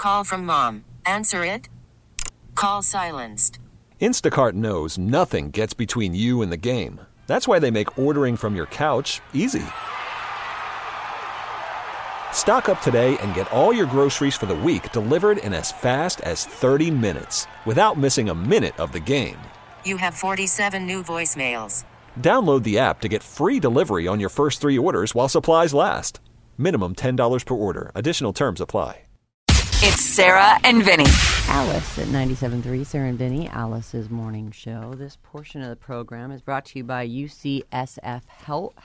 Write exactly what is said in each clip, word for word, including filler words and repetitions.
Call from mom. Answer it. Call silenced. Instacart knows nothing gets between you and the game. That's why they make ordering from your couch easy. Stock up today and get all your groceries for the week delivered in as fast as thirty minutes without missing a minute of the game. You have forty-seven new voicemails. Download the app to get free delivery on your first three orders while supplies last. Minimum ten dollars per order. Additional terms apply. It's Sarah and Vinny. Alice at ninety-seven point three, Sarah and Vinny, Alice's morning show. This portion of the program is brought to you by U C S F Health.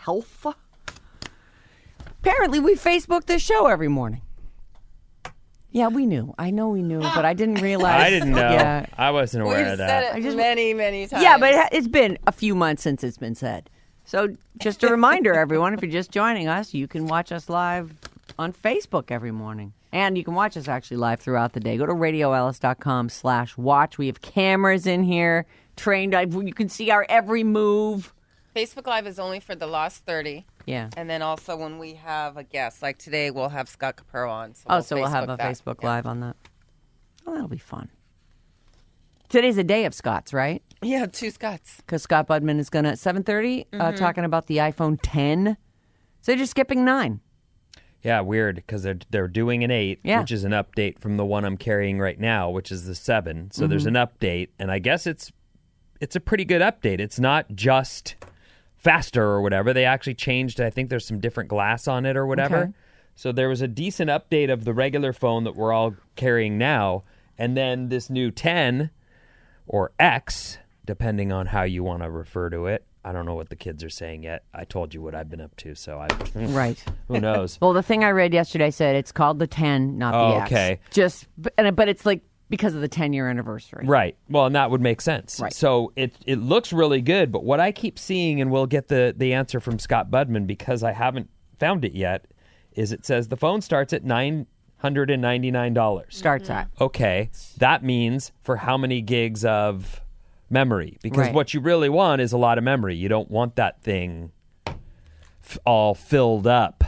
Apparently, we Facebook this show every morning. Yeah, we knew. I know we knew, but I didn't realize. I didn't know. Yeah. I wasn't aware We've of that. said it I just- many, many times. Yeah, but it- it's been a few months since it's been said. So just a reminder, everyone, if you're just joining us, you can watch us live on Facebook every morning. And you can watch us actually live throughout the day. Go to radio ellis dot com slash watch. We have cameras in here, trained. You can see our every move. Facebook Live is only for the last thirty. Yeah. And then also when we have a guest, like today, we'll have Scott Capurro on. So Oh, we'll so we'll have Facebook a that. Facebook Yeah. Live on that. Oh, that'll be fun. Today's a day of Scott's, right? Yeah, two Scotts. Because Scott Budman is going to, at seven thirty, Mm-hmm. uh, talking about the iPhone ten. So you're just skipping nine. Yeah, weird, because they're, they're doing an eight, Yeah. which is an update from the one I'm carrying right now, which is the seven. So there's Mm-hmm. an update, and I guess it's it's a pretty good update. It's not just faster or whatever. They actually changed, I think there's some different glass on it or whatever. Okay. So there was a decent update of the regular phone that we're all carrying now, and then this new ten, or X, depending on how you want to refer to it. I don't know what the kids are saying yet. I told you what I've been up to, so I Right. who knows. Well, the thing I read yesterday said it's called the ten, not the Oh, X. okay. Just, but, and- but it's like because of the ten-year anniversary. Right. Well, and that would make sense. Right. So it it looks really good, but what I keep seeing, and we'll get the, the answer from Scott Budman because I haven't found it yet, is it says the phone starts at nine hundred ninety-nine dollars. Starts at. Okay. That means for how many gigs of memory? Because Right. what you really want is a lot of memory. You don't want that thing f- all filled up.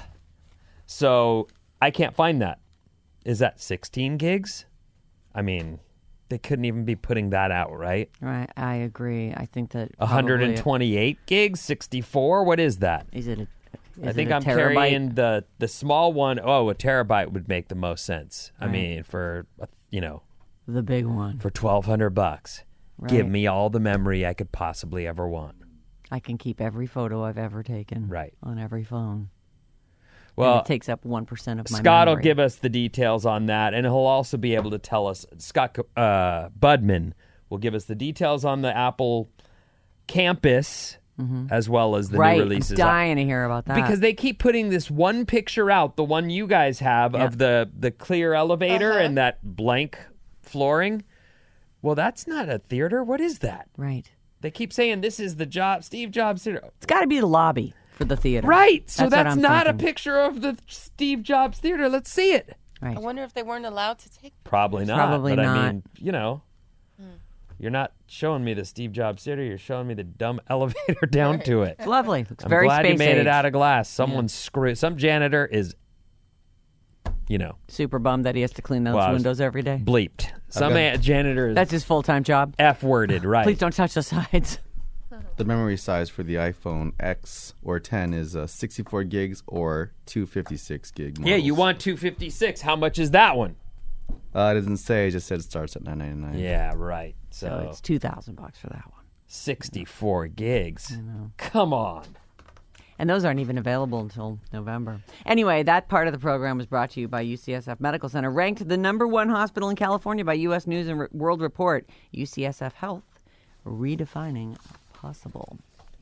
So I can't find that. Is that sixteen gigs? I mean, they couldn't even be putting that out, right? Right. I agree. I think that one probably- hundred twenty-eight gigs, sixty-four. What is that? Is it a, is I think it a I'm terabyte? carrying the the small one. Oh, a terabyte would make the most sense. I Right. mean, for uh, you know, the big one. for twelve hundred bucks, Right. give me all the memory I could possibly ever want. I can keep every photo I've ever taken. Right. On every phone. Well, and it takes up one percent of my Scott will memory. give us the details on that, and he'll also be able to tell us. Scott uh, Budman will give us the details on the Apple campus as well as the right. new releases. I'm dying to hear about that. Because they keep putting this one picture out, the one you guys have Yeah. of the, the clear elevator Uh-huh. and that blank flooring. Well, that's not a theater. What is that? Right. They keep saying this is the job, Steve Jobs theater. It's got to be the lobby for the theater. Right. So That's what that's, I'm not thinking. a picture of the Steve Jobs theater. Let's see it. Right. I wonder if they weren't allowed to take. Probably not. Probably but I not. mean, you know, you're not showing me the Steve Jobs theater. You're showing me the dumb elevator down to it. It's lovely. Looks I'm very glad you space made age. it out of glass. Someone screwed. Some janitor is, you know, Super bummed that he has to clean those Well, I was- windows every day. bleeped. Some got- a- janitor is That's his full-time job. F-worded, right? Please don't touch the sides. The memory size for the iPhone X or ten is uh, sixty-four gigs or two fifty-six gig models. Yeah, you want two fifty-six. How much is that one? Uh, it doesn't say. It just said it starts at nine ninety-nine. Yeah, right. So, So it's two thousand bucks for that one. sixty-four gigs. Come on. And those aren't even available until November. Anyway, that part of the program was brought to you by U C S F Medical Center, ranked the number one hospital in California by U S News and World Report. U C S F Health, redefining possible.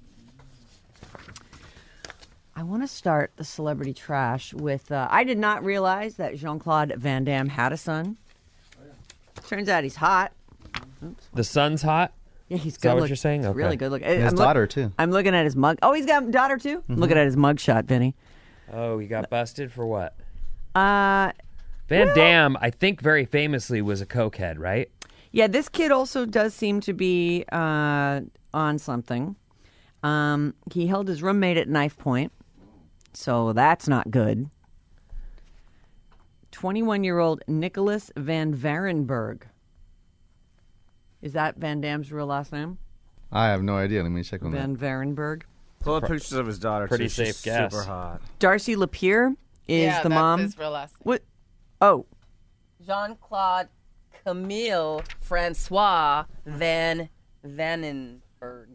I want to start the celebrity trash with, uh, I did not realize that Jean-Claude Van Damme had a son. Turns out he's hot. The sun's hot. Yeah, he's that good. what look- you're saying? Okay. Really good looking. His I'm look- daughter too. I'm looking at his mug. Oh, he's got a daughter too? I'm looking at his mug shot, Vinny. Oh, he got busted for what? Uh, Van Well- Damme, I think very famously, was a cokehead, right? yeah, this kid also does seem to be uh, on something. Um, he held his roommate at knife point, so that's not good. twenty-one-year-old Nicholas Van Varenberg. Is that Van Damme's real last name? I have no idea. Let me check on Van that. Varenberg. Pull up pictures of his daughter. Pretty too. She's safe guess. Super hot. Darcy Lapierre is yeah, the that's mom. his real last name. What? Oh, Jean-Claude Camille Francois Van Vanenberg.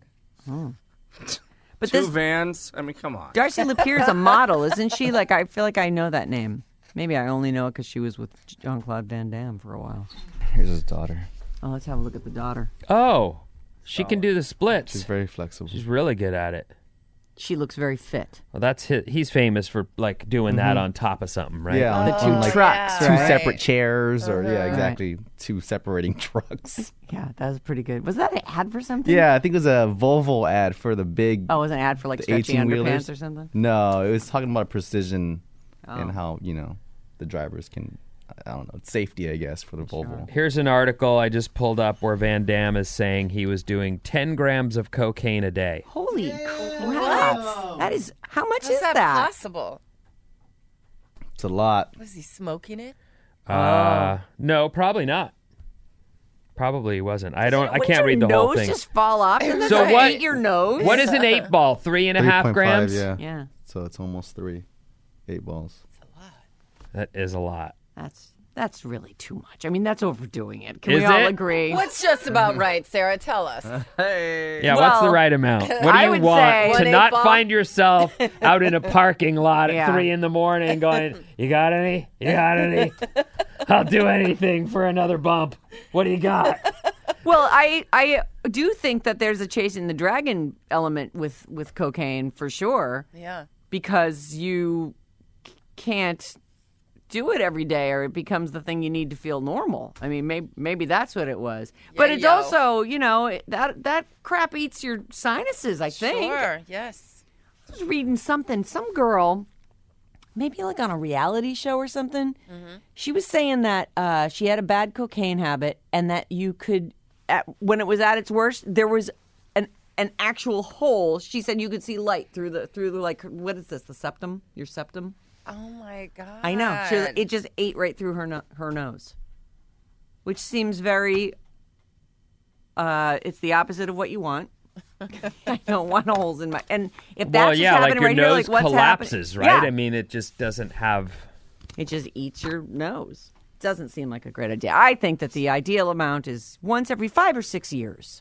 but Two this vans. I mean, come on. Darcy Lapierre is a model, isn't she? Like, I feel like I know that name. Maybe I only know it because she was with Jean-Claude Van Damme for a while. Here's his daughter. Oh, let's have a look at the daughter. Oh, she can do the splits. She's very flexible. She's really good at it. She looks very fit. Well, that's his, he's famous for like doing that on top of something, right? Yeah, on, The two on, like trucks, two right? separate chairs, or yeah, exactly, two separating trucks. Yeah, that was pretty good. Was that an ad for something? Yeah, I think it was a Volvo ad for the big. Oh, it was an ad for like the stretchy eighteen-wheelers. underpants or something? No, it was talking about precision Oh. and how you know the drivers can. I don't know, safety, I guess, for the Volvo. Here's an article I just pulled up where Van Damme is saying he was doing ten grams of cocaine a day. Holy crap. That is, how much How's is that, that? possible? It's a lot. Was he smoking it? Uh, no, probably not. Probably wasn't. I don't. I Wouldn't can't your read the nose whole thing. just fall off? Doesn't So that what- eat your nose? What is an eight ball? Three and a half three point five, grams. yeah. Yeah, So it's almost three. Eight balls. That is a lot. that's that's really too much. I mean, that's overdoing it. Can Is we all it? agree? What's just about right, Sarah? Tell us. Hey. Yeah, what's the Well, right amount? What do I you would want say- to One eight not ball? find yourself out in a parking lot at Yeah. three in the morning going, "You got any? You got any? I'll do anything for another bump. What do you got?" Well, I I do think that there's a chasing the dragon element with with cocaine for sure, Yeah. because you c- can't do it every day, or it becomes the thing you need to feel normal. I mean, maybe maybe that's what it was. but it's yo. also, you know, it- that that crap eats your sinuses. I think. Sure. Yes. I was reading something. Some girl, maybe like on a reality show or something. She was saying that uh, she had a bad cocaine habit, and that you could, at, when it was at its worst, there was an an actual hole. She said you could see light through the through the like what is this? The septum? Your septum? Oh my God. I know. She was- it just ate right through her no- her nose, which seems very. Uh, it's the opposite of what you want. I don't want holes in my. And if that's Well, just yeah, like happening your right nose here, like what's collapses, happening? right? Yeah. I mean, it just doesn't have. It just eats your nose. Doesn't seem like a great idea. I think that the ideal amount is once every five or six years.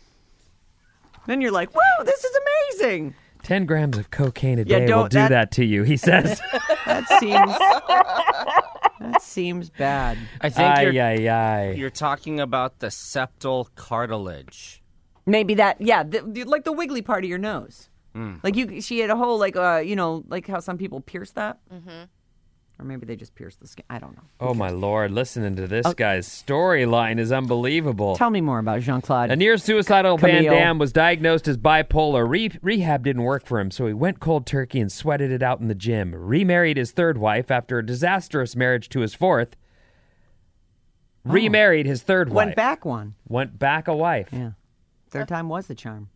Then you're like, whoa, this is amazing. Ten grams of cocaine a Yeah, day will don't- do that- that, to you, he says. That seems that seems bad. I think Ay, you're, ay, ay. you're talking about the septal cartilage. Maybe that, yeah, the, the, like the wiggly part of your nose. Like you, she had a whole like, uh, you know, like how some people pierce that, mm-hmm. or maybe they just pierce the skin. I don't know. Oh, my Lord. Listening to this guy's storyline is unbelievable. Tell me more about Jean-Claude. A near suicidal Van Camille. Damme was diagnosed as bipolar. Re- rehab didn't work for him, so he went cold turkey and sweated it out in the gym. Remarried his third wife after a disastrous marriage to his fourth. Remarried his third wife. Went back one. Went back a wife. Yeah, third time was the charm.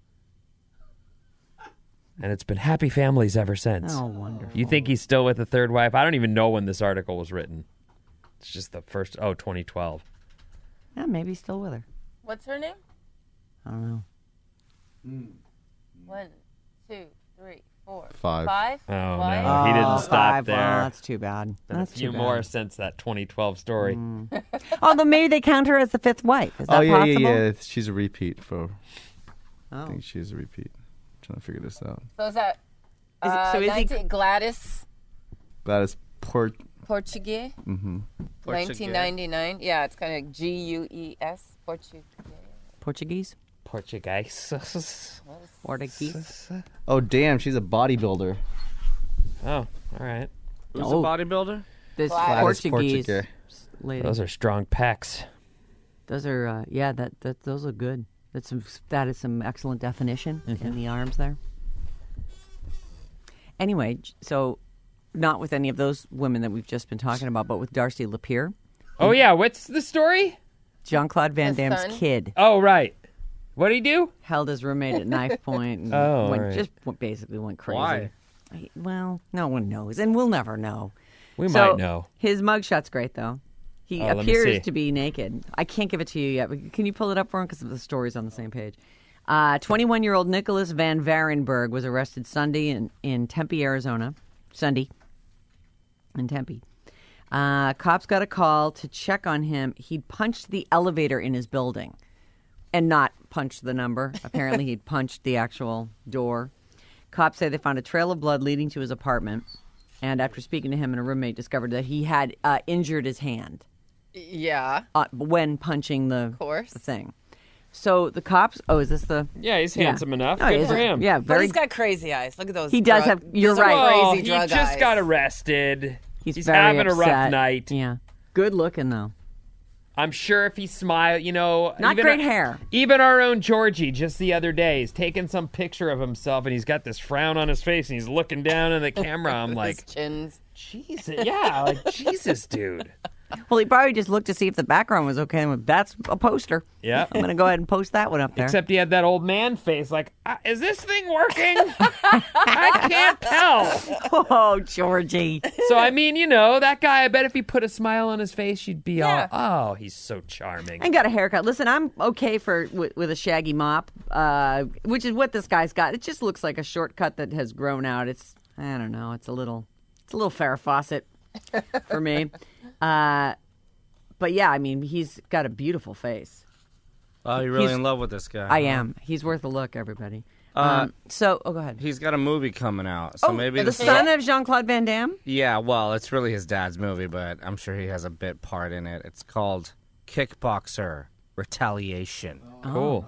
And it's been happy families ever since. Oh, wonderful. You think he's still with the third wife? I don't even know when this article was written. It's just the first, oh, twenty twelve. Yeah, maybe he's still with her. What's her name? I don't know. One, two, three, four, Five. five. Oh, Wife? no. He didn't Oh, stop five. there. Well, that's too bad. Been That's a few too more bad. since that twenty twelve story. Although maybe they count her as the fifth wife. Is that Oh yeah, possible? yeah, yeah. She's a repeat for. Oh. I think she's a repeat. trying to figure this out. So is that Is it- uh, so is he- nineteen Gladys Gladys Port. Portuguese? Mm-hmm. nineteen ninety-nine. Yeah, it's kind of G U E S. Portuguese. Portuguese? Portuguese. Portuguese? Oh damn, she's a bodybuilder. Oh, all right. Who's Oh. a bodybuilder? This Gladys Portuguese Portuguese. lady. Those are strong pecs. Those are, uh, yeah, that, that those are good. That's some, that is some excellent definition in the arms there. Anyway, j- so not with any of those women that we've just been talking about, but with Darcy Lapierre, Oh, yeah. What's the story? Jean-Claude Van The Damme's son? kid, Oh, right. What'd he do? held his roommate at knife point and Oh, went, right. just went, basically went crazy. Why? I- Well, no one knows, and we'll never know. We So, might know. His mugshot's great, though. He Oh, let me see. appears to be naked. I can't give it to you yet, but can you pull it up for him? Because the story's on the same page. Uh, twenty-one-year-old Nicholas Van Varenberg was arrested Sunday in, in Tempe, Arizona. Sunday in Tempe. Uh, cops got a call to check on him. He'd punched the elevator in his building and not punched the number. Apparently, he'd punched the actual door. Cops say they found a trail of blood leading to his apartment. And after speaking to him and a roommate, discovered that he had uh, injured his hand Yeah. uh, when punching the, Of course. the thing. So the cops. Oh, is this the? Yeah, he's Yeah. handsome enough. Oh, Good is for it? him. Yeah, But very. he's got crazy eyes. Look at those. He does drug- have- you're those are right. Well, Crazy he drug just eyes. got arrested. he's he's very having a rough upset. night. Yeah, good looking though. I'm sure if he smiled, you know, Not even great our, hair. Even our own Georgie, just the other day, he's taking some picture of himself, and he's got this frown on his face, and he's looking down at the camera. I'm His like, chins. Jesus, yeah, like Jesus, dude. Well, he probably just looked to see if the background was okay. And went, that's a poster. Yeah. I'm gonna go ahead and post that one up there. Except he had that old man face, like, uh, is this thing working? I can't tell. Oh, Georgie. So I mean, you know, that guy. I bet if he put a smile on his face, you'd be Yeah. all, oh, he's so charming. And got a haircut. Listen, I'm okay for with, with a shaggy mop, uh, which is what this guy's got. It just looks like a shortcut that has grown out. It's I don't know. It's a little, it's a little Farrah Fawcett for me. Uh, but yeah, I mean, he's got a beautiful face. Oh, you're really He's- in love with this guy. I huh? am. He's worth a look, everybody. Uh, um, so, oh, go ahead. He's got a movie coming out, so oh, maybe the this is- son of Jean-Claude Van Damme. Yeah, well, it's really his dad's movie, but I'm sure he has a bit part in it. It's called Kickboxer Retaliation. Cool.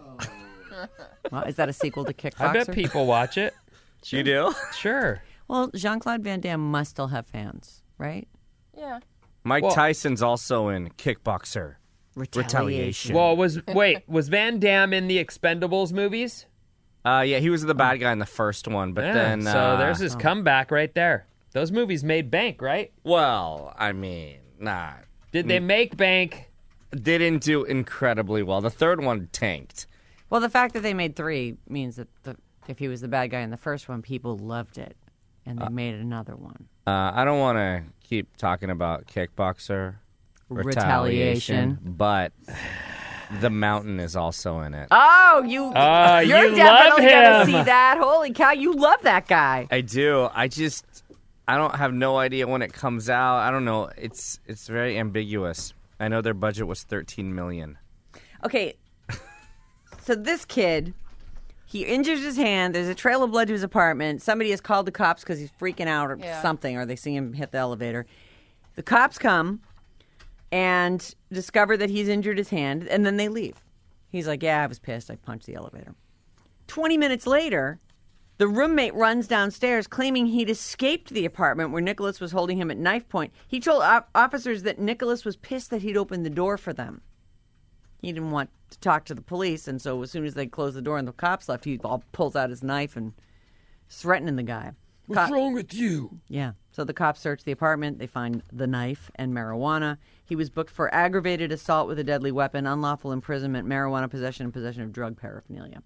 Well, is that a sequel to Kickboxer? I bet people watch it. You do? Sure. Well, Jean-Claude Van Damme must still have fans, right? Yeah. Mike Well- Tyson's also in Kickboxer Retaliation. Well, was wait, was Van Damme in the Expendables movies? Uh, yeah, he was the bad guy in the first one, but Yeah, then... so uh, there's his comeback right there. Those movies made bank, right? Well, I mean, nah. Did they make bank? Didn't do incredibly well. The third one tanked. Well, the fact that they made three means that the, if he was the bad guy in the first one, people loved it, and they made another one. Uh, I don't want to keep talking about Kickboxer Retaliation. but The Mountain is also in it. Oh, you! Oh, you're you definitely love gonna him. see that. Holy cow, you love that guy. I do. I just, I don't have no idea when it comes out. I don't know. It's it's very ambiguous. I know their budget was thirteen million. Okay, so this kid, he injures his hand. There's a trail of blood to his apartment. Somebody has called the cops because he's freaking out or Yeah. something, or they see him hit the elevator. The cops come and discover that he's injured his hand, and then they leave. He's like, yeah, I was pissed. I punched the elevator. twenty minutes later, the roommate runs downstairs claiming he'd escaped the apartment where Nicholas was holding him at knife point. He told op- officers that Nicholas was pissed that he'd opened the door for them. He didn't want to talk to the police, and so as soon as they closed the door and the cops left, he all pulls out his knife and is threatening the guy. What's Co- wrong with you? Yeah. So the cops search the apartment. They find the knife and marijuana. He was booked for aggravated assault with a deadly weapon, unlawful imprisonment, marijuana possession, and possession of drug paraphernalia.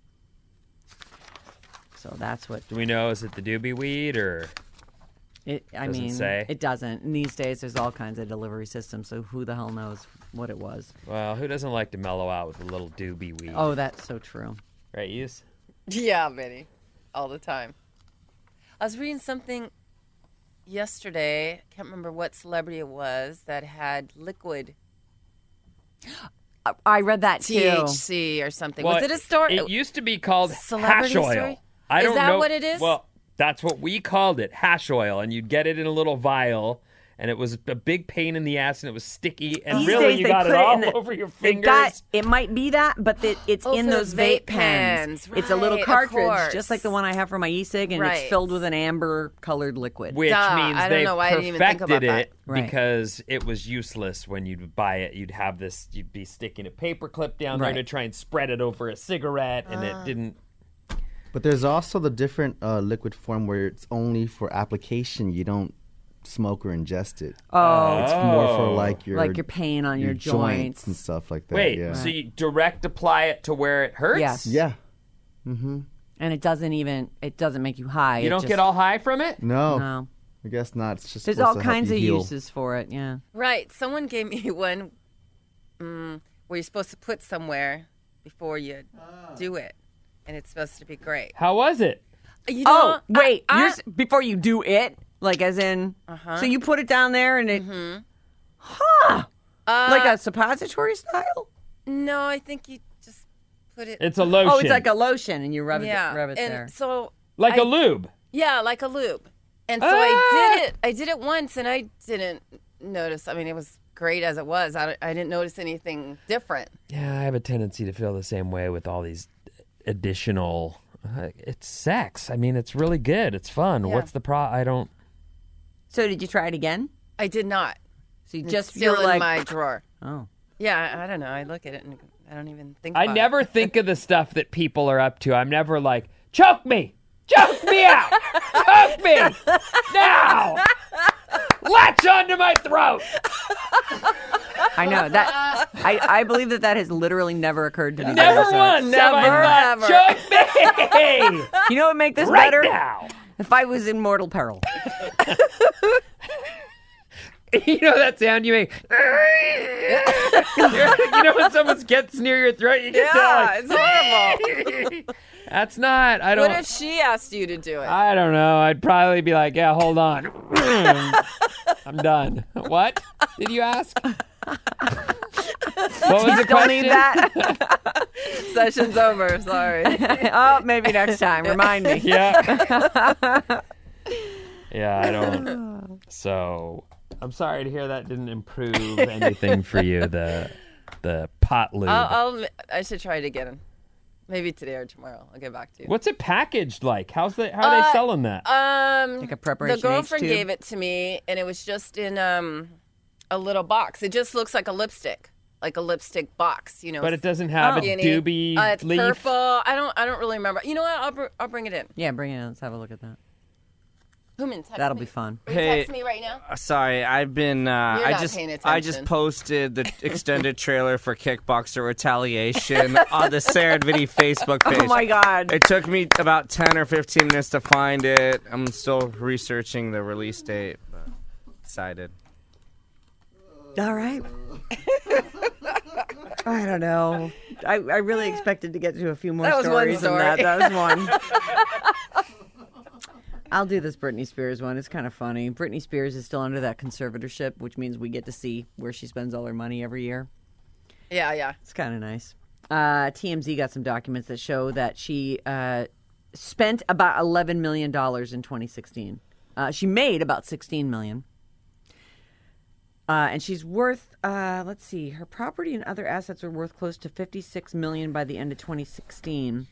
So that's what Do we know? Is it the doobie weed or? it. I Doesn't mean, say. it doesn't. And these days, there's all kinds of delivery systems. So who the hell knows what it was? Well, who doesn't like to mellow out with a little doobie weed? Oh, that's so true. Right, Yus? Yeah, Vinny. All the time. I was reading something yesterday. Can't remember what celebrity it was that had liquid I- I read that T too. H C or something. Well, was it a story? It used to be called Celebrity hash oil. story? I Is don't that know what it is? Well, that's what we called it, hash oil, and you'd get it in a little vial, and it was a big pain in the ass, and it was sticky, and These really days you they got put it it all in the- over your They fingers. got, it might be that, but it, it's Oh, in for those those vape vape pens. pens. It's a little Right, of cartridge, course. just like the one I have for my e-cig, and Right. it's filled with an amber-colored liquid. Which Duh, means I don't they know why I didn't even think perfected about that. it Right. because it was useless when you'd buy it. You'd have this, you'd be sticking a paper clip down Right. there to try and spread it over a cigarette, and Ah. it didn't. But there's also the different uh, liquid form where it's only for application. You don't smoke or ingest it. Oh, It's more for Oh. like your like your pain on your, joints and stuff like that. Wait, yeah. so you direct apply it to where it hurts? Yes. yeah. Mm-hmm. And it doesn't even, it doesn't make you high. You It don't just- get all high from it? No. No. I guess not. It's just There's supposed all to help kinds you of heal. uses for it. Yeah. Right. Someone gave me one um, where you're supposed to put somewhere before you do it, and it's supposed to be great. How was it? You Oh, know, wait. I, you're, I, s- before you do it, like as in, Uh-huh. so you put it down there and it, uh, like a suppository style? no, I think you just put it. It's a lotion. Oh, it's like a lotion and you rub yeah, it, rub it and there. so like a a lube. yeah, like a lube. And so Ah! I did it. I did it once, and I didn't notice. I mean, it was great as it was. I, I didn't notice anything different. Yeah, I have a tendency to feel the same way with all these additional. Uh, it's sex. I mean, it's really good. It's fun. Yeah. What's the pro? I don't. So did you try it again? I did not. So you It's just still you're in like, my drawer. oh. Yeah, I, I don't know. I look at it and I don't even think. I about never It. think of the stuff that people are up to. I'm never like, choke me, choke me out, choke me now, latch onto my throat. I know that. I, I believe that that has literally never occurred to me. Never before. once have I Never, thought, choke me You know what would make this right better? now. If I was in mortal peril. You know that sound you make? You know when someone gets near your throat, you get Yeah, to it's like, horrible. That's not. I don't. What if she asked you to do it? I don't know. I'd probably be like, yeah, hold on. I'm done. What did you ask? What was the Don't question? need that. Session's over. Sorry. Oh, maybe next time. Remind me. Yeah. Yeah, I don't. So I'm sorry to hear that didn't improve anything for you. The the pot lube. I'll, I'll. I should try it again. Maybe today or tomorrow. I'll get back to you. What's it packaged like? How's the how are they Uh, selling that? Um, Like a preparation The girlfriend H tube? gave it to me, and it was just in um a little box. It just looks like a lipstick, like a lipstick box. You know, But it doesn't have a skinny. doobie Uh, it's leaf. purple. I don't. I don't really remember. You know what? I'll br- I'll bring it in. Yeah, bring it in. Let's have a look at that. Human, text That'll me. be fun. Will you Hey. text me right now. Uh, Sorry, I've been. Uh, You're I not just. paying I just attention. posted the extended trailer for Kickboxer Retaliation on the Sarah and Vinny Facebook page. Oh my God. It took me about ten or fifteen minutes to find it. I'm still researching the release date. But excited. All right. I don't know. I, I really expected to get to a few more That was one stories than story. that. That was one. I'll do this Britney Spears one. It's kind of funny. Britney Spears is still under that conservatorship, which means we get to see where she spends all her money every year. Yeah, yeah. It's kind of nice. Uh, T M Z got some documents that show that she uh, spent about eleven million dollars in twenty sixteen. Uh, she made about sixteen million dollars. Uh, and she's worth, uh, let's see, her property and other assets are worth close to fifty-six million dollars by the end of twenty sixteen.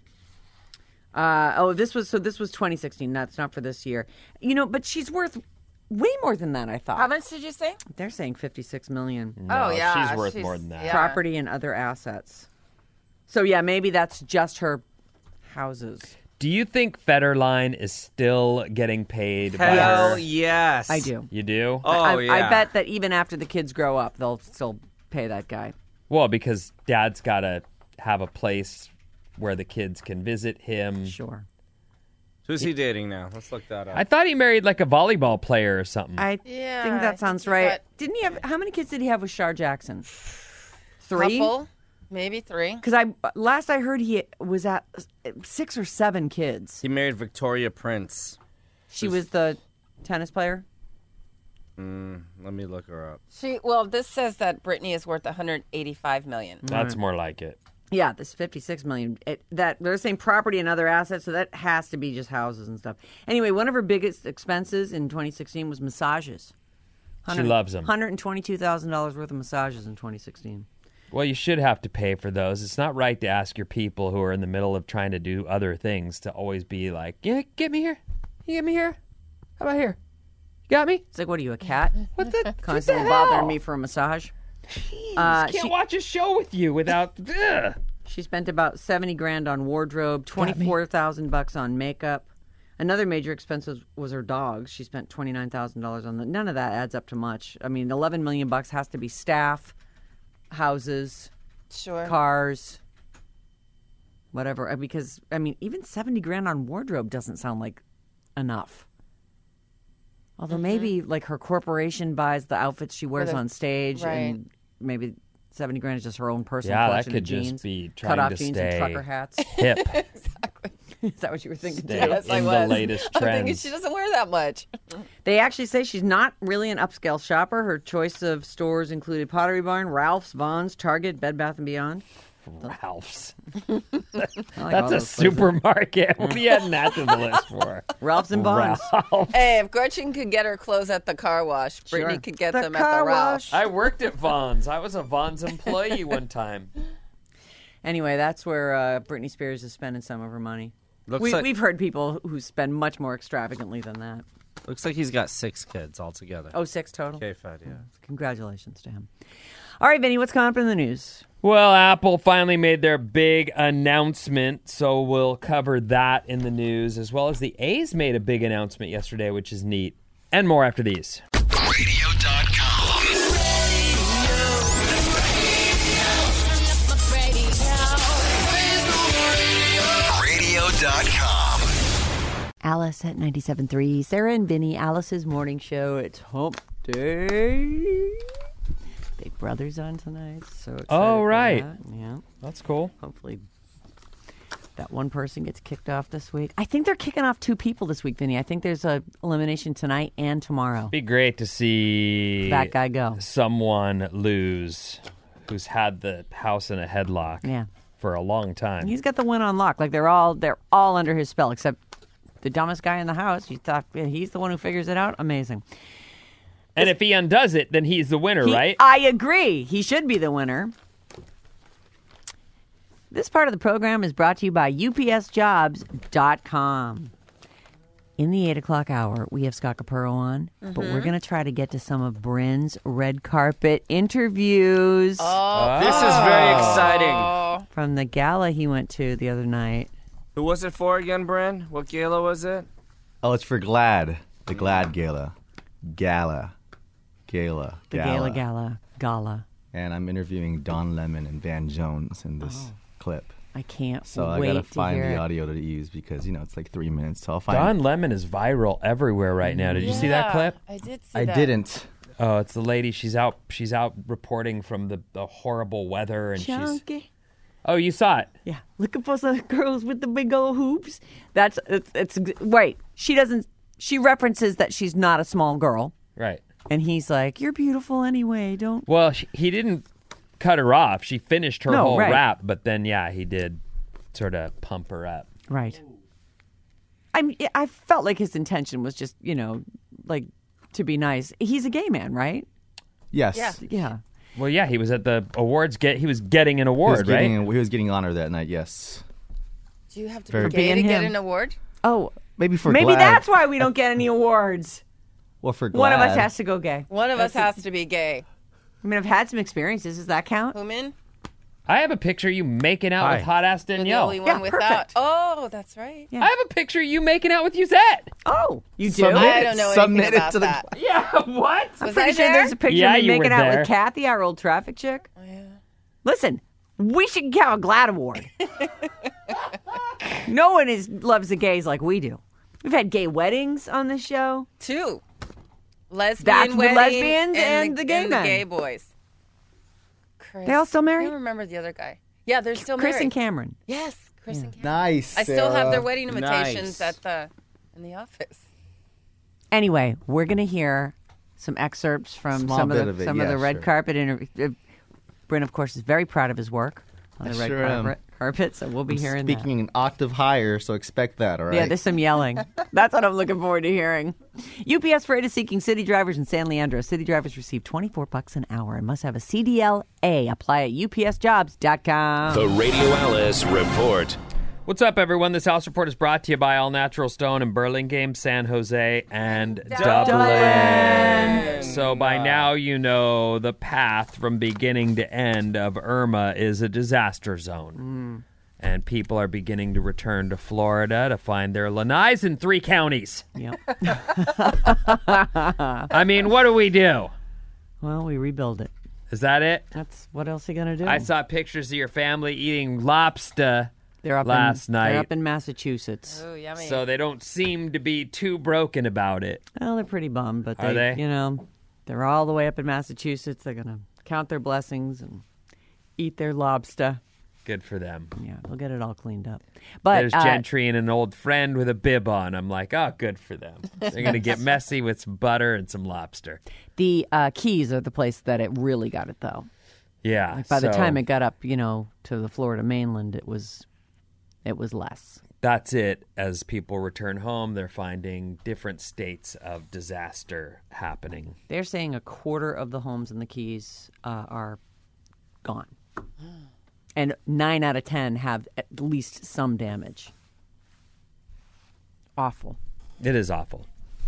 Uh, oh, this was, so this was twenty sixteen. That's not for this year. You know, but she's worth way more than that, I thought. How much did you say? They're saying fifty-six million dollars. No, oh yeah, she's worth more than that. yeah. Property and other assets. So yeah, maybe that's just her houses. Do you think Federline is still getting paid by Hell her? yes. I do. You do? Oh I, yeah. I bet that even after the kids grow up, they'll still pay that guy. Well, because dad's got to have a place where the kids can visit him. Sure. Who's he dating now? Let's look that up. I thought he married like a volleyball player or something. I Yeah, think I that think sounds he right. got- Didn't he have, how many kids did he have with Shar Jackson? Three? Couple, maybe three. Because I last I heard he was at six or seven kids. he married Victoria Prince. She was the tennis player? Mm, let me look her up. She well, this says that Britney is worth one hundred eighty-five million. That's more like it. Yeah, this fifty-six million. It, that they're saying property and other assets, so that has to be just houses and stuff. Anyway, one of her biggest expenses in twenty sixteen was massages. She loves them. one hundred twenty-two thousand dollars worth of massages in twenty sixteen. Well, you should have to pay for those. It's not right to ask your people who are in the middle of trying to do other things to always be like, yeah, get me here. You get me here? How about here? You got me? It's like, what are you, a cat? What the? Constantly what the hell? bothering me for a massage. Uh, Can't she, watch a show with you without. Ugh. she spent about seventy grand on wardrobe, twenty-four thousand bucks on makeup. Another major expense was, was her dogs. She spent twenty-nine thousand dollars on the. None of that adds up to much. I mean, eleven million bucks has to be staff, houses, Sure. cars, whatever. Uh, Because I mean, even seventy grand on wardrobe doesn't sound like enough. Although maybe like her corporation buys the outfits she wears With a- on stage, right. and maybe seventy grand is just her own personal Yeah, that collection could of jeans, just be cut trying off to jeans stay and trucker hats. hip. Is that what you were thinking? Stay too? Yes, I in the was. latest I'm thinking trends. she doesn't wear that much. They actually say she's not really an upscale shopper. Her choice of stores included Pottery Barn, Ralph's, Vons, Target, Bed Bath and Beyond. Ralph's. I like all That's a those places. supermarket. What are you adding that to the list for? Ralph's and Vons. Ralph's. Hey, if Gretchen could get her clothes at the car wash, Brittany Sure. could get The them at car the Ralph. wash. I worked at Vons. I was a Vons employee one time. Anyway, that's where uh, Britney Spears is spending some of her money. Looks We, like we've heard people who spend much more extravagantly than that. looks like he's got six kids altogether. Oh, six total. Okay, fine, yeah. Congratulations to him. All right, Vinny, what's coming up in the news? Well, Apple finally made their big announcement, so we'll cover that in the news, as well as the A's made a big announcement yesterday, which is neat. And more after these. radio dot com. radio dot com. Alice at ninety-seven point three. Sarah and Vinny, Alice's morning show. It's hump day. Big Brother's on tonight. So excited Oh, for right. that. Yeah. That's cool. Hopefully that one person gets kicked off this week. I think they're kicking off two people this week, Vinny. I think there's a elimination tonight and tomorrow. Be great to see That guy go. someone lose who's had the house in a headlock Yeah. for a long time. He's got the win on lock. Like they're all they're all under his spell, except the dumbest guy in the house. You thought yeah, he's the one who figures it out. Amazing. And if he undoes it, then he's the winner, He- right? I agree. He should be the winner. This part of the program is brought to you by U P S jobs dot com. In the eight o'clock hour, we have Scott Capurro on, but we're going to try to get to some of Bryn's red carpet interviews Oh, This is very exciting. from the gala he went to the other night. Who was it for again, Bryn? What gala was it? Oh, it's for GLAD. The GLAD Gala. Gala. Gala. The gala gala gala. And I'm interviewing Don Lemon and Van Jones in this clip. I can't So I wait gotta to find hear the it. audio to use because, you know, it's like three minutes. So I'll find Don Lemon is viral everywhere right now. Did you see that Yeah, clip? I did see I that. didn't. Oh, it's the lady. She's out. She's out reporting from the, the horrible weather, and she's. Chunky. Oh, you saw it. Yeah, looking for some girls with the big old hoops. That's it's, it's right. She doesn't. She references that she's not a small girl, Right. and he's like, "You're beautiful anyway." Don't. Well, she, he didn't cut her off. She finished her No, whole right. rap, but then yeah, he did sort of pump her up. Right. I mean, I felt like his intention was just, you know, like to be nice. He's a gay man, right? Yes. Yeah. Yeah. Well, yeah, he was at the awards. Get he was getting an He was award, right? getting, he was getting honor that night, yes. Do you have to Very- be gay For to being get him. an award? Oh, Maybe for maybe GLAD. that's why we don't get any awards. Well, for GLAD. One of us has to go gay. One of us has to be gay. I mean, I've had some experiences. Does that count? Human? I have a picture of you making out Hi. with hot ass You're the Danielle. only one Yeah, without. perfect. Oh, that's right. Yeah. I have a picture of you making out with Yusette. Oh, you do? Submit I it- don't know submit anything it about to the that. Yeah, what? I'm Was pretty I sure there? there's a picture Yeah, of me you were making out there. with Kathy, our old traffic chick. Oh, yeah. Listen, we should have a GLAD award. No one is loves the gays like we do. We've had gay weddings on this show. Two. Lesbian That's the wedding lesbians and the gay and men. the gay boys. Chris. They all still I married? don't remember the other guy. Yeah, they're still Chris married. and Cameron. Yes, Chris and Cameron. Nice. I still have their Sarah. wedding invitations Nice. at the in the office. Anyway, we're gonna hear some excerpts from Small some of bit the of it, some of yeah, the red sure. carpet interview. Uh, Bryn, of course, is very proud of his work on the I red sure am. carpet, carpet. So we'll be I'm hearing speaking an octave higher, so expect that, all right? that. Yeah, there's some yelling. That's what I'm looking forward to hearing. U P S Freight is seeking city drivers in San Leandro. City drivers receive twenty-four bucks an hour and must have a C D L A. Apply at U P S jobs dot com. The Radio Alice Report. What's up, everyone? This House Report is brought to you by All Natural Stone in Burlingame, San Jose, and Dublin. So by now you know the path from beginning to end of Irma is a disaster zone. And people are beginning to return to Florida to find their lanais in three counties. Yep. I mean, what do we do? Well, we rebuild it. Is that it? That's what else are you gonna do? I saw pictures of your family eating lobster They're up last in, night. They're up in Massachusetts. Oh, yummy. So they don't seem to be too broken about it. Well, they're pretty bummed, but they, Are they? you know, they're all the way up in Massachusetts. They're going to count their blessings and eat their lobster. Good for them. Yeah, they'll get it all cleaned up. But There's uh, Gentry and an old friend with a bib on. I'm like, oh, good for them. They're going to get messy with some butter and some lobster. the uh, Keys are the place that it really got it, though. Yeah. Like by the so time it got up, you know, to the Florida mainland, it was, it was less. That's it. As people return home, they're finding different states of disaster happening. They're saying a quarter of the homes in the Keys uh, are gone. And nine out of ten have at least some damage. Awful. It is awful.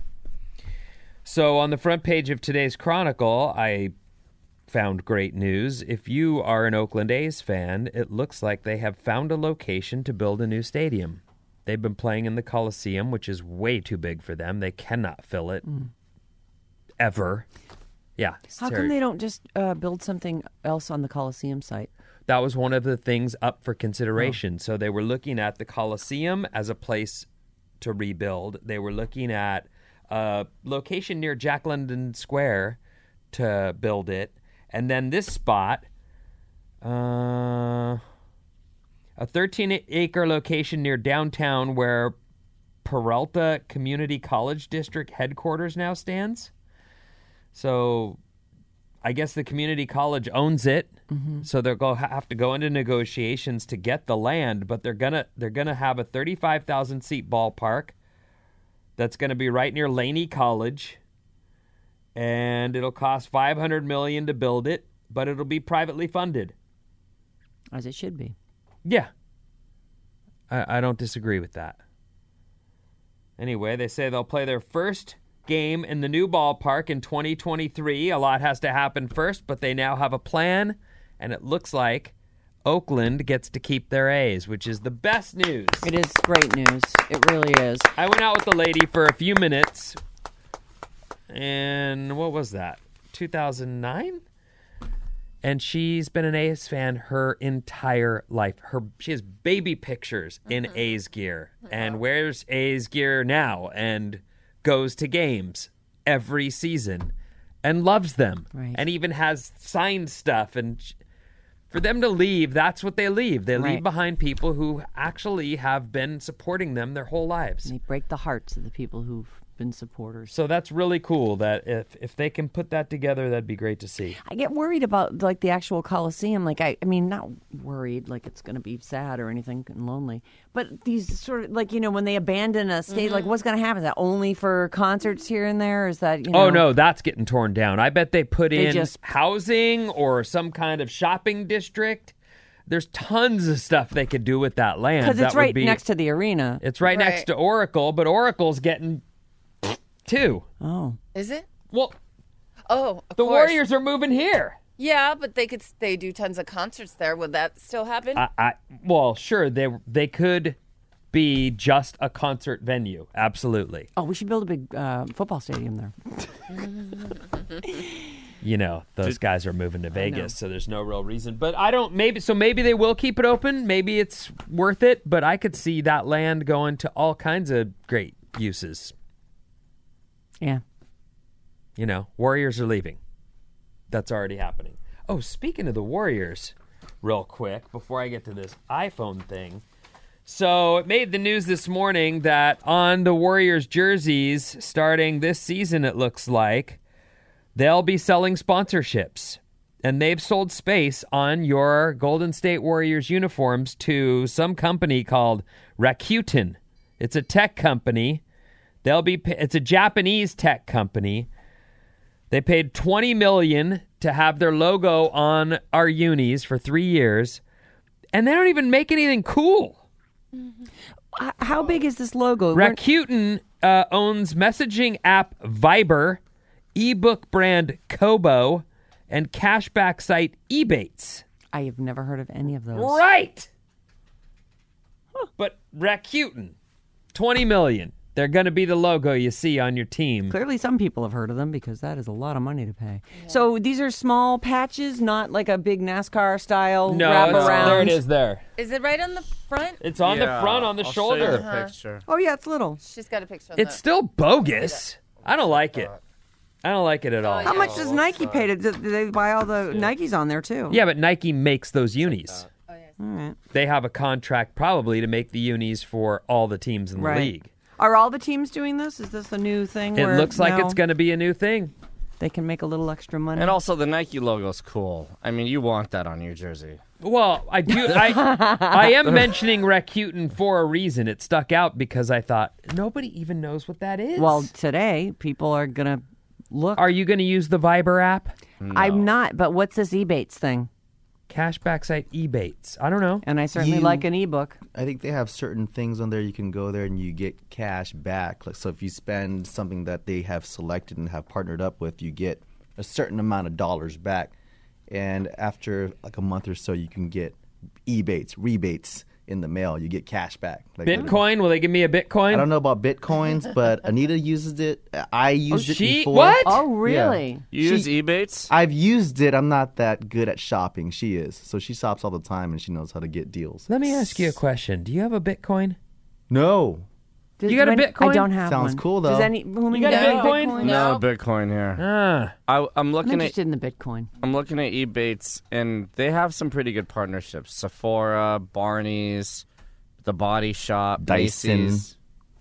So on the front page of today's Chronicle, I found great news. If you are an Oakland A's fan, it looks like they have found a location to build a new stadium. They've been playing in the Coliseum, which is way too big for them. They cannot fill it. Mm. Ever. Yeah. How come they don't just uh, build something else on the Coliseum site? That was one of the things up for consideration. Oh. So they were looking at the Coliseum as a place to rebuild. They were looking at a location near Jack London Square to build it. And then this spot, uh, a thirteen-acre location near downtown where Peralta Community College District headquarters now stands. So I guess the community college owns it, mm-hmm. so they'll go have to go into negotiations to get the land. But they're gonna they're gonna have a thirty-five thousand seat ballpark that's gonna be right near Laney College, and it'll cost five hundred million dollars to build it, but it'll be privately funded, as it should be. Yeah, I, I don't disagree with that. Anyway, they say they'll play their first game in the new ballpark in twenty twenty-three. A lot has to happen first, but they now have a plan, and it looks like Oakland gets to keep their A's, which is the best news. It is great news. It really is. I went out with the lady for a few minutes, and what was that, two thousand nine? And she's been an A's fan her entire life. Her She has baby pictures in mm-hmm. A's gear, and wears A's gear now, and goes to games every season and loves them, right. and even has signed stuff. And for them to leave, that's what they leave. They right. leave behind people who actually have been supporting them their whole lives. And they break the hearts of the people who've been supporters. So that's really cool that if if they can put that together, that'd be great to see. I get worried about like the actual Coliseum. Like I, I mean, not worried like it's going to be sad or anything and lonely, but these sort of like, you know, when they abandon a stage, mm-hmm. like what's going to happen? Is that only for concerts here and there? Or is that, you know? Oh no, that's getting torn down. I bet they put they in just... housing or some kind of shopping district. There's tons of stuff they could do with that land. Because it's that right be, next to the arena. It's right, right next to Oracle, but Oracle's getting two. Oh. Is it? Well, oh, of the course. Warriors are moving here. Yeah, but they could they do tons of concerts there. Would that still happen? I, I well, sure they they could be just a concert venue. Absolutely. Oh, we should build a big uh, football stadium there. You know, those guys are moving to Vegas, so there's no real reason. But I don't maybe so maybe they will keep it open. Maybe it's worth it, but I could see that land going to all kinds of great uses. Yeah. You know, Warriors are leaving. That's already happening. Oh, speaking of the Warriors, real quick, before I get to this iPhone thing. So it made the news this morning that on the Warriors jerseys, starting this season, it looks like, they'll be selling sponsorships. And they've sold space on your Golden State Warriors uniforms to some company called Rakuten. It's a tech company. They'll be. It's a Japanese tech company. They paid twenty million dollars to have their logo on our unis for three years, and they don't even make anything cool. Mm-hmm. How big is this logo? Rakuten uh, owns messaging app Viber, ebook brand Kobo, and cashback site Ebates. I have never heard of any of those. Right. Huh. But Rakuten, twenty million dollars. They're going to be the logo you see on your team. Clearly, some people have heard of them because that is a lot of money to pay. Yeah. So these are small patches, not like a big NASCAR style no, wrap it's, around. there it is there. Is it right on the front? It's on Yeah, the front, on the I'll shoulder. Show you the Uh-huh. picture. Oh, yeah, it's little. She's got a picture of It's that. still bogus. I don't like it. I don't like it at all. How much does Nike pay to? Do they buy all the Nikes on there too? Yeah, but Nike makes those unis. Oh, yes. All right. They have a contract probably to make the unis for all the teams in the Right. league. Are all the teams doing this? Is this a new thing? It where looks like now it's going to be a new thing. they can make a little extra money. And also, the Nike logo's cool. I mean, you want that on your jersey. Well, I do. I, I am mentioning Rakuten for a reason. It stuck out because I thought nobody even knows what that is. Well, today people are gonna look. Are you going to use the Viber app? I'm not. But what's this Ebates thing? Cashback site Ebates. I don't know. And I certainly You- like an ebook. I think they have certain things on there. You can go there and you get cash back. Like, so if you spend something that they have selected and have partnered up with, you get a certain amount of dollars back. And after like a month or so, you can get Ebates, rebates in the mail. You get cash back. Like, Bitcoin? Will they give me a Bitcoin? I don't know about Bitcoins, but Anita uses it. I used Oh, it she- before. what? Oh, really? You She- use Ebates? I've used it. I'm not that good at shopping. She is. So she shops all the time and she knows how to get deals. Let me ask you a question. Do you have a Bitcoin? No. Does- You got a do any- Bitcoin? I don't have Sounds one. cool, Does though. any? You got a Bitcoin? No Bitcoin here. Ah. I, I'm I'm looking at interested in the Bitcoin. I'm looking at Ebates, and they have some pretty good partnerships. Sephora, Barney's, The Body Shop, Dyson. Macy's.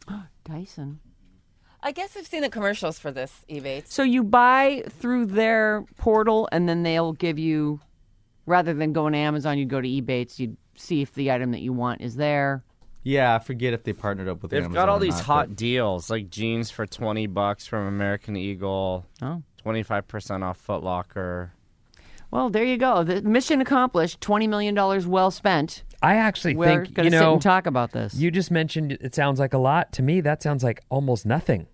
Dyson. I guess I've seen the commercials for this Ebates. So you buy through their portal, and then they'll give you, rather than going to Amazon, you go to Ebates. You see if the item that you want is there. Yeah, I forget if they partnered up with They've Amazon got all or these not, hot but- deals, like jeans for twenty bucks from American Eagle, Oh. twenty-five percent off Foot Locker. Well, there you go. The mission accomplished. Twenty million dollars well spent. I actually We're think, going you to sit know, and talk about this. you just mentioned it sounds like a lot. To me, that sounds like almost nothing.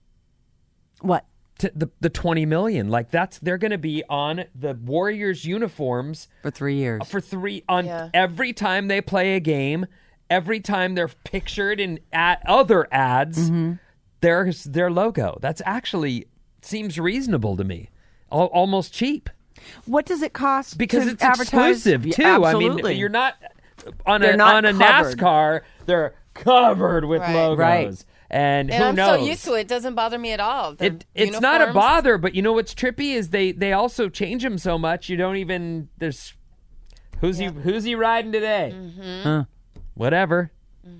What? To the the twenty million, like that's they're going to be on the Warriors uniforms For three years. for three on Yeah. every time they play a game, every time they're pictured in at other ads, Mm-hmm. there's their logo. That's actually seems reasonable to me, Al- almost cheap What does it cost? because to it's advertise? exclusive Yeah, too. Absolutely. I mean, you're not on They're a not on a covered. NASCAR. They're covered with Right. logos, Right. and, And who I'm knows? so used to it. It doesn't bother me at all. The It, it's not a uniforms- bother, but you know what's trippy is they they also change them so much you don't even there's who's he who's he riding today? Mm-hmm. Huh. Whatever.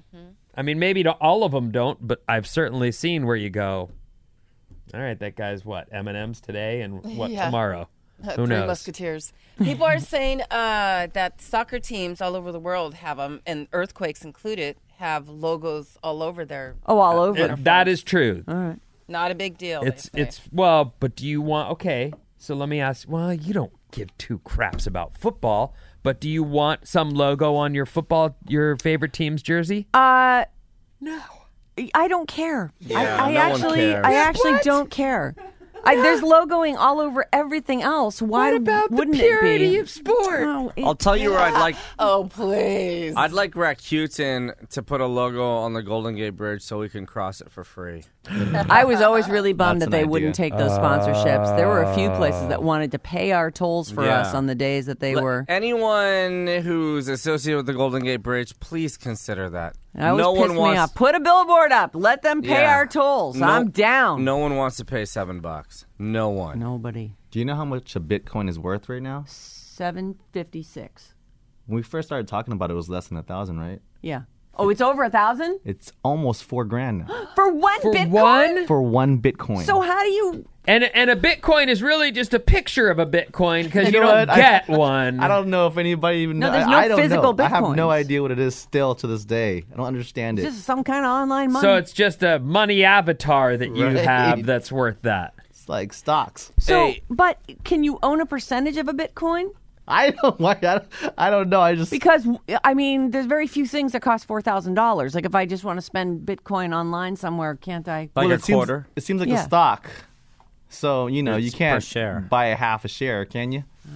I mean, maybe to- all of them don't, but I've certainly seen where you go. All right, that guy's what M and M's today and what Yeah. tomorrow. Uh, Who Three knows? Musketeers. People are saying uh, that soccer teams all over the world have them, and earthquakes included, have logos all over their. Oh, all over. It- that is true. All right. Not a big deal. they It's say. it's well, but do you want okay? So let me ask. Well, you don't give two craps about football, but do you want some logo on your football, your favorite team's jersey? Uh, No. I don't care. Yeah, I, I no one actually, cares. I actually don't care. I, there's logoing all over everything else. Why What about wouldn't the purity it be? of sport? Oh, it- I'll tell you where I'd like Oh, please. I'd like Rakuten to put a logo on the Golden Gate Bridge so we can cross it for free. I was always really bummed That's that an they wouldn't idea. take those sponsorships. There were a few places that wanted to pay our tolls for Yeah. us on the days that they Let- were. Anyone who's associated with the Golden Gate Bridge, please consider that. That always no pissed one me wants off. Put a billboard up. Let them pay Yeah. our tolls. No- I'm down. No one wants to pay seven bucks. No one. Nobody. Do you know how much a Bitcoin is worth right now? Seven fifty six. When we first started talking about it, it was less than a thousand, right? Yeah. Oh, it's over a thousand It's almost four grand now for one For Bitcoin. one? for one Bitcoin. So how do you? And and a Bitcoin is really just a picture of a Bitcoin because you, You know don't what? I- get one. I don't know if anybody even No, knows. there's I, no I don't physical know. I have no Bitcoins. idea what it is still to this day. I don't understand it. It's just some kind of online money. So it's just a money avatar that you Right. have that's worth that. It's like stocks. So, Hey. but can you own a percentage of a Bitcoin? I don't. Why? I don't, I don't know. I just. Because I mean, there's very few things that cost four thousand dollars. Like if I just want to spend Bitcoin online somewhere, can't I? Like well, a it seems- quarter? It seems like Yeah. a stock. So you know It's you per can't share. buy a half a share, can you?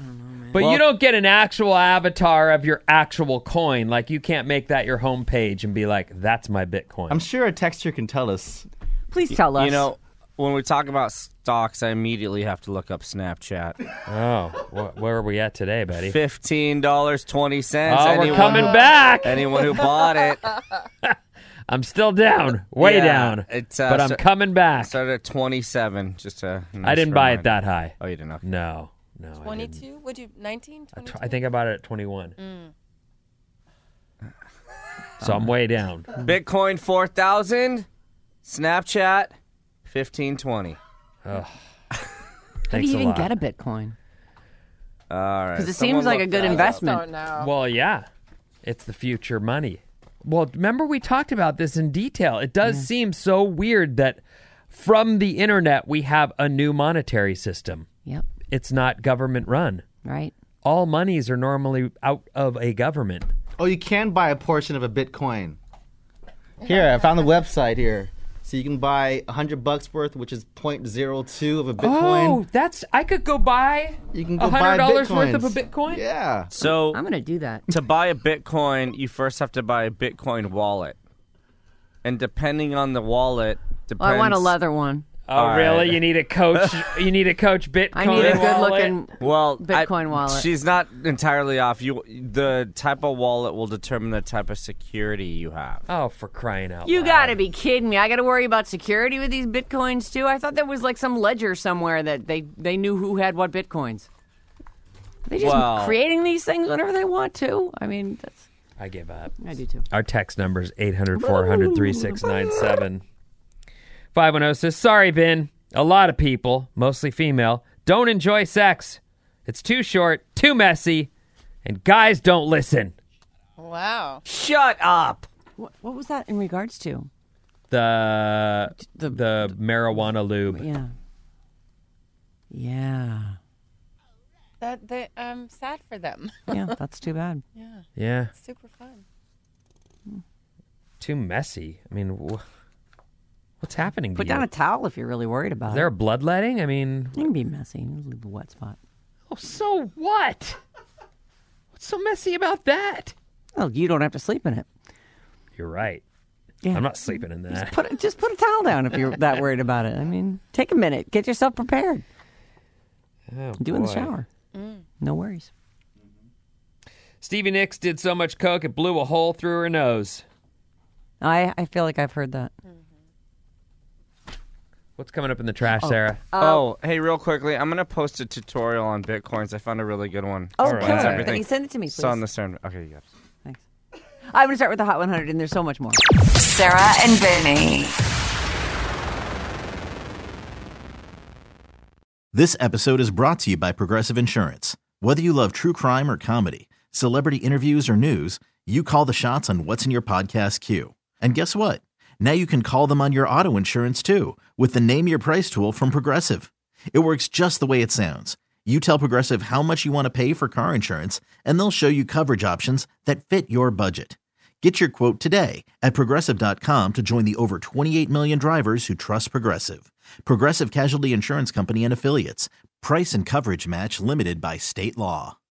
But Well- you don't get an actual avatar of your actual coin. Like, you can't make that your homepage and be like, that's my Bitcoin. I'm sure a texter can tell us. Please tell us. You know, when we talk about stocks, I immediately have to look up Snapchat. Oh, wh- where are we at today, Betty? Fifteen dollars twenty cents. Oh, we're coming back. Anyone who bought it. I'm still down, way Yeah, down, it's, uh, but I'm so- coming back. Started at twenty-seven. Just to. I didn't buy it that high. Oh, you didn't? Okay. No, no. I didn't. twenty-two? Would you nineteen? I, tw- twenty-two? I think I bought it at twenty-one. Mm. So I'm way down. Bitcoin four thousand. Snapchat fifteen twenty. Ugh. How do Thanks you a even lot. get a Bitcoin? All right. Because it someone seems like a look good that up. investment. Don't know. Well, yeah, it's the future money. Well, remember we talked about this in detail. It does seem so weird that from the internet we have a new monetary system. Yep. It's not government run. Right. All monies are normally out of a government. Oh, you can buy a portion of a Bitcoin. Here, I found the website here. So you can buy a hundred bucks worth, which is zero point zero two of a Bitcoin. Oh, that's I could go buy you can go a hundred dollars buy worth of a Bitcoins. Bitcoin. Yeah. So I'm going to do that. to buy a Bitcoin, you first have to buy a Bitcoin wallet. And depending on the wallet, depends. Well, I want a leather one. Oh, All really? right. You need a coach. You need a coach Bitcoin. I need a good wallet? looking Well, Bitcoin I- wallet. She's not entirely off. You, the type of wallet will determine the type of security you have. Oh, for crying out You loud! got to be kidding me. I got to worry about security with these Bitcoins, too. I thought there was like some ledger somewhere that they, they knew who had what Bitcoins. Are they just Well- creating these things whenever they want to? I mean, that's, I give up. I do, too. Our text number is eight hundred, four hundred, three six nine seven. five one zero says, sorry, Vin. A lot of people, mostly female, don't enjoy sex. It's too short, too messy, and guys don't listen. Wow. Shut up. What, what was that in regards to? The The- the marijuana lube. Yeah. Yeah. That they, I'm sad for them. Yeah, that's too bad. Yeah. Yeah, It's super fun. too messy. I mean, wh- what's happening to Put you? down a towel if you're really worried about Is there it. a bloodletting? I mean, You can be messy. Leave a wet spot. oh, so what? What's so messy about that? Well, you don't have to sleep in it. You're right. Yeah. I'm not sleeping in that. Put just put a towel down if you're that worried about it. I mean, take a minute, get yourself prepared. Oh, Do it in the boy. shower. No worries. Stevie Nicks did so much coke it blew a hole through her nose. I I feel like I've heard that. What's coming up in the trash, Sarah? Oh, hey, real quickly, I'm going to post a tutorial on Bitcoins. I found a really good one. Oh, All kill right. it. Everything. Can you send it to me, please? It's on the CERN. Okay, you got it. Thanks. I'm going to start with the Hot one hundred, and there's so much more. Sarah and Vinny. This episode is brought to you by Progressive Insurance. Whether you love true crime or comedy, celebrity interviews or news, you call the shots on what's in your podcast queue. And guess what? Now you can call them on your auto insurance too with the Name Your Price tool from Progressive. It works just the way it sounds. You tell Progressive how much you want to pay for car insurance, and they'll show you coverage options that fit your budget. Get your quote today at Progressive dot com to join the over twenty-eight million drivers who trust Progressive. Progressive Casualty Insurance Company and Affiliates. Price and coverage match limited by state law.